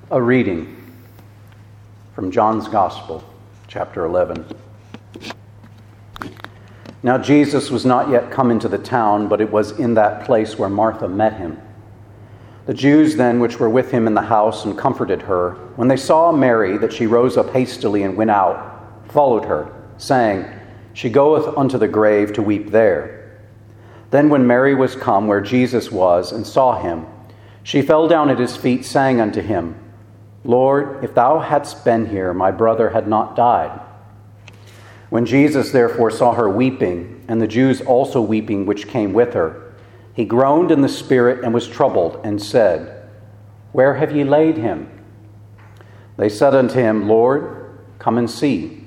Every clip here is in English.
A reading from John's Gospel, chapter 11. Now Jesus was not yet come into the town, but it was in that place where Martha met him. The Jews then which were with him in the house and comforted her, when they saw Mary, that she rose up hastily and went out, followed her, saying, She goeth unto the grave to weep there. Then when Mary was come where Jesus was, and saw him, she fell down at his feet, saying unto him, Lord, if thou hadst been here, my brother had not died. When Jesus therefore saw her weeping, and the Jews also weeping which came with her, he groaned in the spirit and was troubled, and said, Where have ye laid him? They said unto him, Lord, come and see.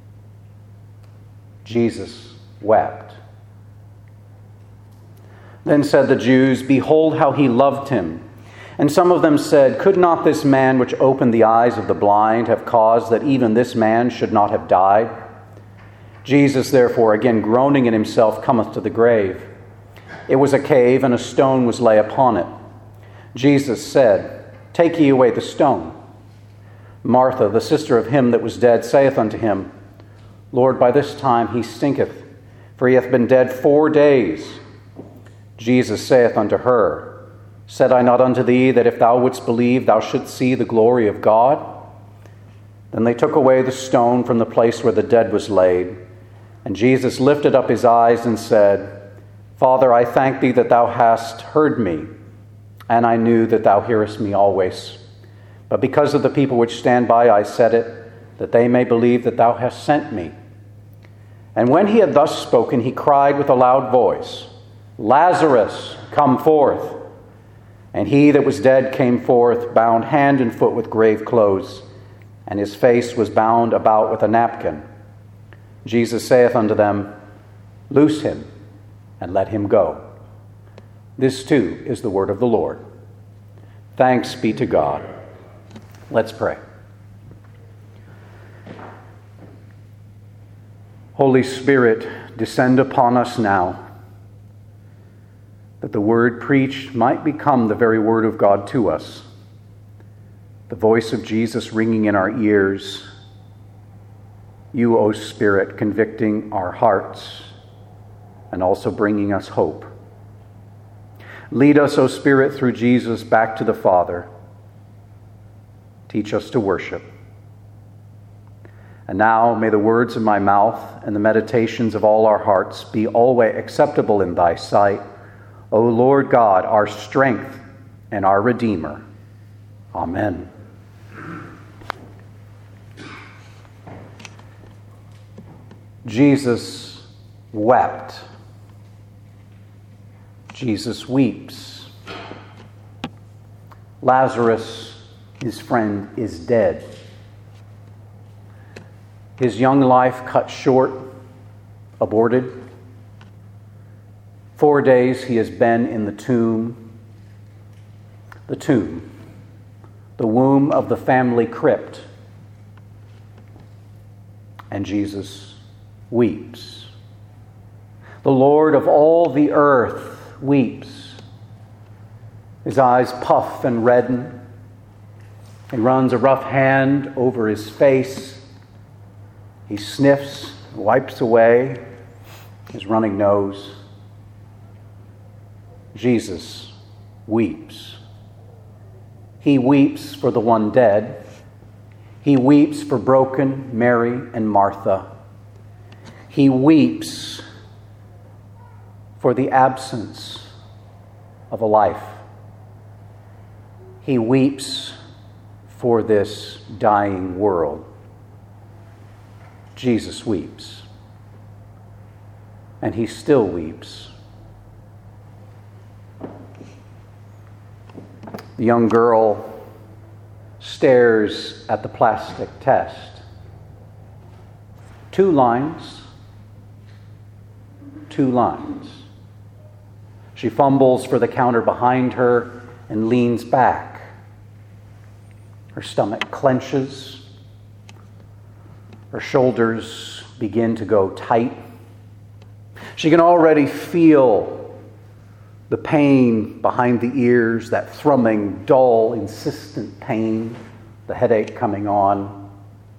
Jesus wept. Then said the Jews, Behold how he loved him. And some of them said, Could not this man which opened the eyes of the blind have caused that even this man should not have died? Jesus therefore, again groaning in himself, cometh to the grave. It was a cave, and a stone was laid upon it. Jesus said, Take ye away the stone. Martha, the sister of him that was dead, saith unto him, Lord, by this time he stinketh, for he hath been dead 4 days. Jesus saith unto her, Said I not unto thee that if thou wouldst believe, thou shouldst see the glory of God? Then they took away the stone from the place where the dead was laid. And Jesus lifted up his eyes and said, Father, I thank thee that thou hast heard me, and I knew that thou hearest me always. But because of the people which stand by, I said it, that they may believe that thou hast sent me. And when he had thus spoken, he cried with a loud voice, Lazarus, come forth. And he that was dead came forth, bound hand and foot with grave clothes, and his face was bound about with a napkin. Jesus saith unto them, Loose him, and let him go. This too is the word of the Lord. Thanks be to God. Let's pray. Holy Spirit, descend upon us now, that the word preached might become the very word of God to us, the voice of Jesus ringing in our ears, you, O Spirit, convicting our hearts and also bringing us hope. Lead us, O Spirit, through Jesus back to the Father. Teach us to worship. And now may the words of my mouth and the meditations of all our hearts be always acceptable in thy sight, O Lord God, our strength and our Redeemer. Amen. Jesus wept. Jesus weeps. Lazarus, his friend, is dead. His young life cut short, aborted. 4 days he has been in the tomb, the womb of the family crypt. And Jesus weeps. The Lord of all the earth weeps. His eyes puff and redden. He runs a rough hand over his face. He sniffs, wipes away his running nose. Jesus weeps. He weeps for the one dead. He weeps for broken Mary and Martha. He weeps for the absence of a life. He weeps for this dying world. Jesus weeps. And he still weeps. The young girl stares at the plastic test. 2 lines. 2 lines. She fumbles for the counter behind her and leans back. Her stomach clenches. Her shoulders begin to go tight. She can already feel the pain behind the ears, that thrumming, dull, insistent pain. the headache coming on.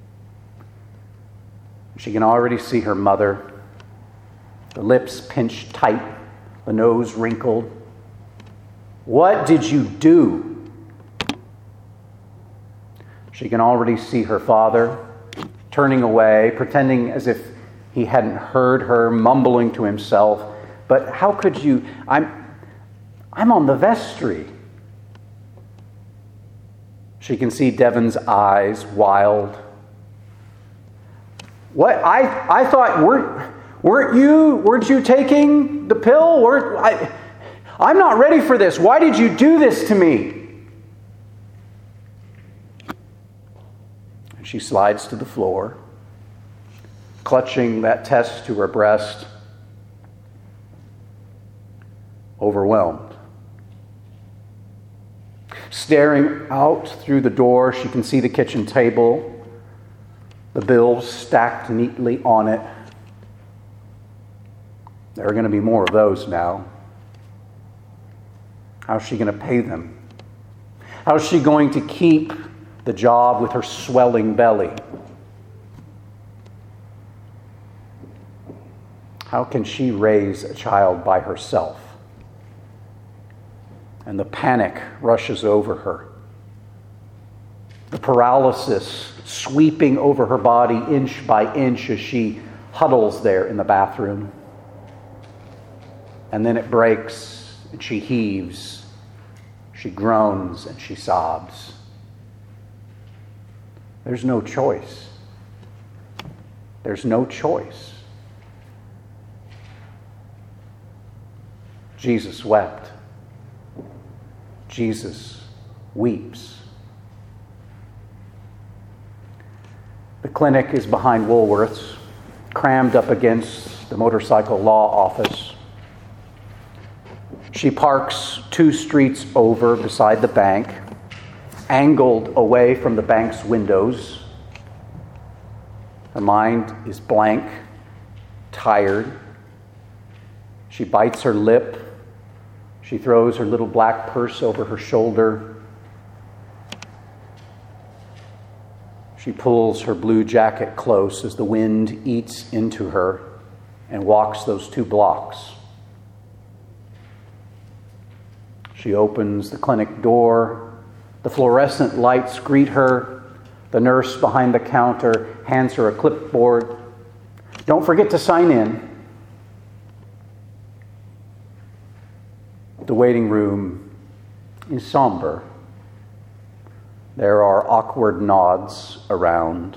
She can already see her mother, the lips pinched tight, the nose wrinkled. What did you do? She can already see her father turning away, pretending as if he hadn't heard her, mumbling to himself. But how could you? I'm on the vestry. She can see Devon's eyes, wild. What? I thought, weren't you taking the pill? I'm not ready for this. Why did you do this to me? And she slides to the floor, clutching that test to her breast, overwhelmed. Staring out through the door, she can see the kitchen table, the bills stacked neatly on it. There are going to be more of those now. How's she going to pay them? How's she going to keep the job with her swelling belly? How can she raise a child by herself? And the panic rushes over her. The paralysis sweeping over her body inch by inch as she huddles there in the bathroom. And then it breaks, and she heaves, she groans, and she sobs. There's no choice. There's no choice. Jesus wept. Jesus weeps. The clinic is behind Woolworth's, crammed up against the motorcycle law office. She parks 2 streets over beside the bank, angled away from the bank's windows. Her mind is blank, tired. She bites her lip. She throws her little black purse over her shoulder. She pulls her blue jacket close as the wind eats into her and walks those 2 blocks. She opens the clinic door. The fluorescent lights greet her. The nurse behind the counter hands her a clipboard. Don't forget to sign in. The waiting room is somber. There are awkward nods around.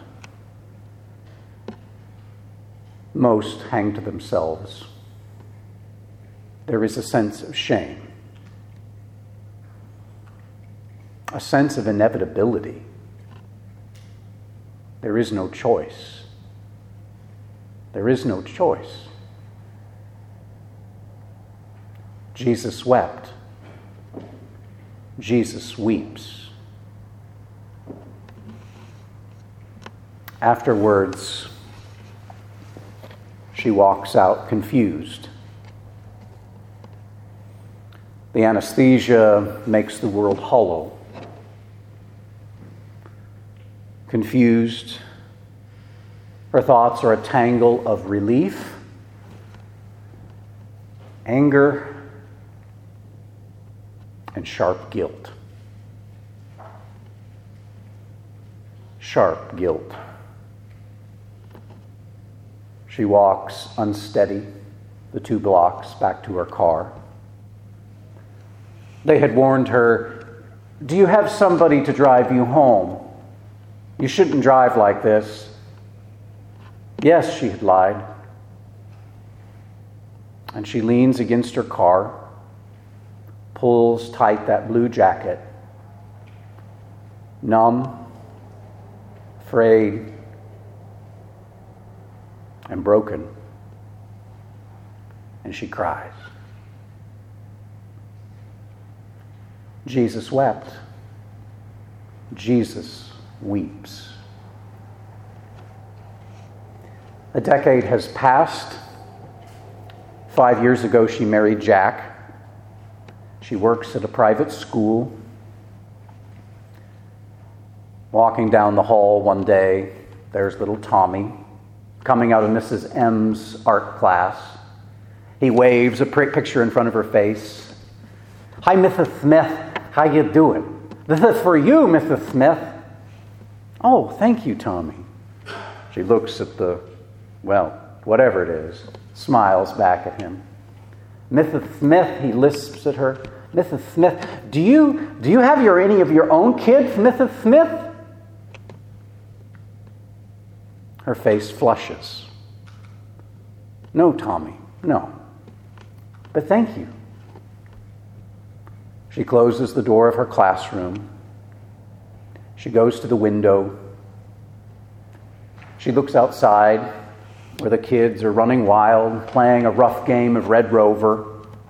Most hang to themselves. There is a sense of shame, a sense of inevitability. There is no choice. There is no choice. Jesus wept. Jesus weeps. Afterwards, she walks out confused. The anesthesia makes the world hollow. Confused, her thoughts are a tangle of relief, anger, and sharp guilt. Sharp guilt. She walks unsteady the 2 blocks back to her car. They had warned her, "Do you have somebody to drive you home? You shouldn't drive like this." Yes, she had lied. And she leans against her car, pulls tight that blue jacket, numb, afraid, and broken. And she cries. Jesus wept. Jesus weeps. A decade has passed. 5 years ago, she married Jack. She works at a private school. Walking down the hall one day, there's little Tommy coming out of Mrs. M's art class. He waves a picture in front of her face. "Hi, Mrs. Smith. How you doing? This is for you, Mrs. Smith." "Oh, thank you, Tommy." She looks at whatever it is, smiles back at him. "Mrs. Smith," he lisps at her. "Mrs. Smith, do you have any of your own kids, Mrs. Smith?" Her face flushes. "No, Tommy, no. But thank you." She closes the door of her classroom. She goes to the window. She looks outside where the kids are running wild, playing a rough game of Red Rover.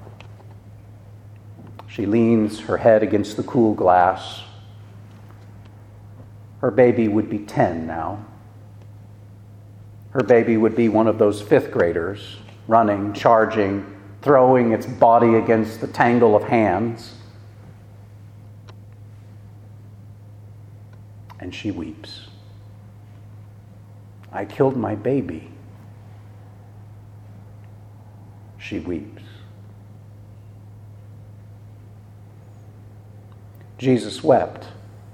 She leans her head against the cool glass. Her baby would be 10 now. Her baby would be one of those 5th graders, running, charging, throwing its body against the tangle of hands. And she weeps. "I killed my baby." She weeps. Jesus wept.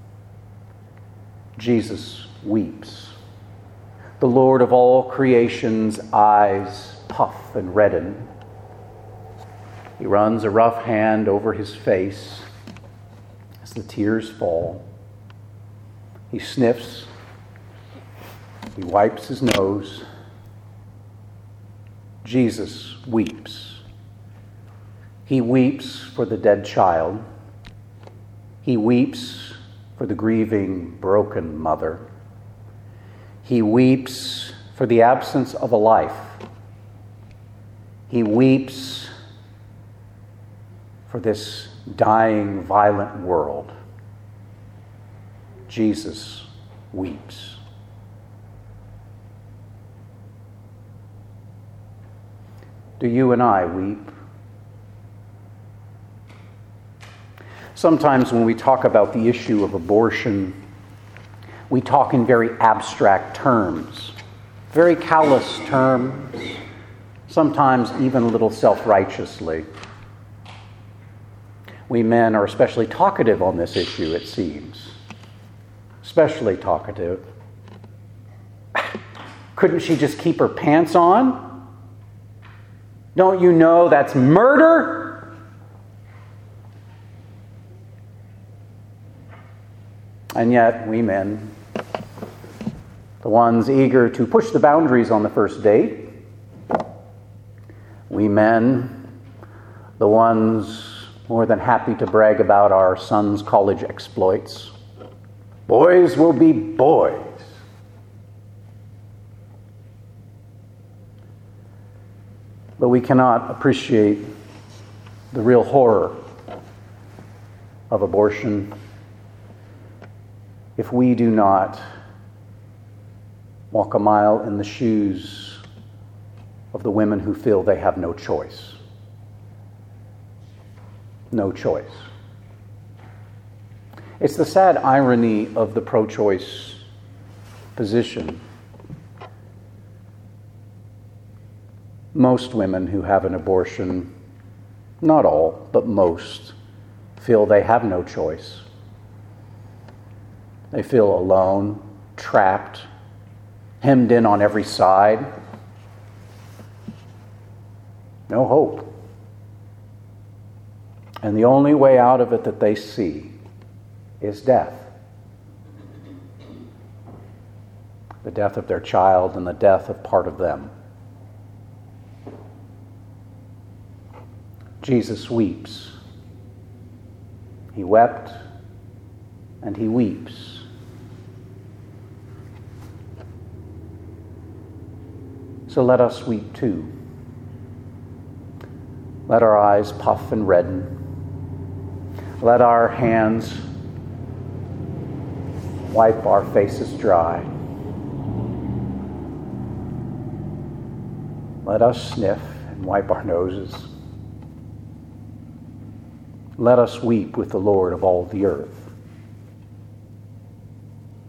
Jesus weeps. The Lord of all creation's eyes puff and redden. He runs a rough hand over his face as the tears fall. He sniffs. He wipes his nose. Jesus weeps. He weeps for the dead child. He weeps for the grieving, broken mother. He weeps for the absence of a life. He weeps for this dying, violent world. Jesus weeps. Do you and I weep? Sometimes when we talk about the issue of abortion, we talk in very abstract terms, very callous terms, sometimes even a little self-righteously. We men are especially talkative on this issue, it seems. Especially talkative. Couldn't she just keep her pants on? Don't you know that's murder? And yet, we men, the ones eager to push the boundaries on the first date, we men, the ones more than happy to brag about our sons' college exploits, boys will be boys. But we cannot appreciate the real horror of abortion if we do not walk a mile in the shoes of the women who feel they have no choice. No choice. It's the sad irony of the pro-choice position. Most women who have an abortion, not all, but most, feel they have no choice. They feel alone, trapped, hemmed in on every side. No hope. And the only way out of it that they see is death. The death of their child and the death of part of them. Jesus weeps. He wept and he weeps. So let us weep too. Let our eyes puff and redden. Let our hands wipe our faces dry. Let us sniff and wipe our noses. Let us weep with the Lord of all the earth.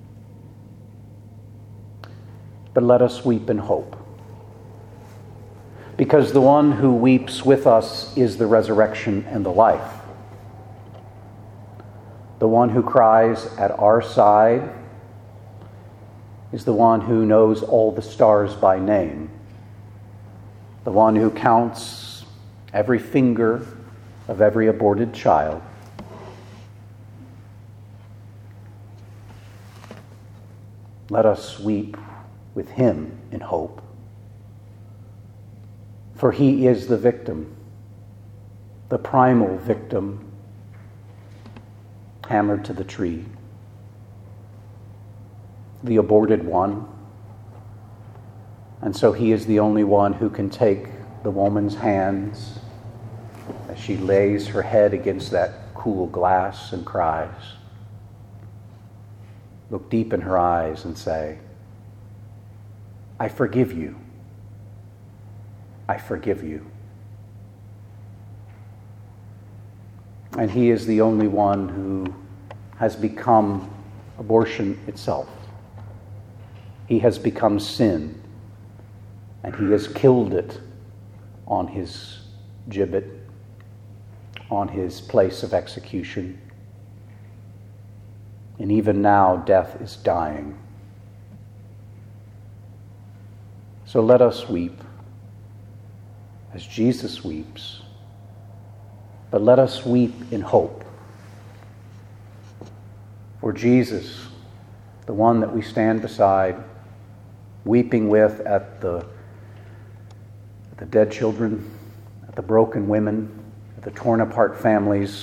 but let us weep in hope. Because the one who weeps with us is the resurrection and the life. The one who cries at our side is the one who knows all the stars by name, the one who counts every finger of every aborted child. Let us weep with him in hope. For he is the victim, the primal victim, hammered to the tree, the aborted one. And so he is the only one who can take the woman's hands as she lays her head against that cool glass and cries. Look deep in her eyes and say, I forgive you. I forgive you. And he is the only one who has become abortion itself. He has become sin, and he has killed it on his gibbet, on his place of execution. And even now, death is dying. So let us weep as Jesus weeps, but let us weep in hope. For Jesus, the one that we stand beside, weeping with at the dead children, at the broken women, at the torn apart families,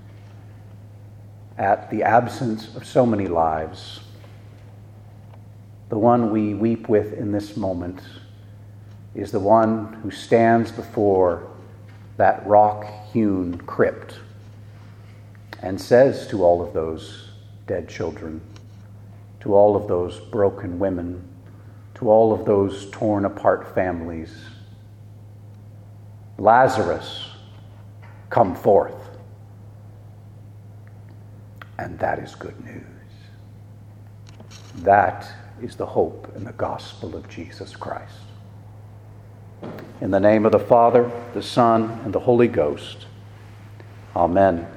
at the absence of so many lives, the one we weep with in this moment is the one who stands before that rock-hewn crypt and says to all of those dead children, to all of those broken women, to all of those torn apart families, Lazarus, come forth. And that is good news. That is the hope and the gospel of Jesus Christ. In the name of the Father, the Son, and the Holy Ghost. Amen.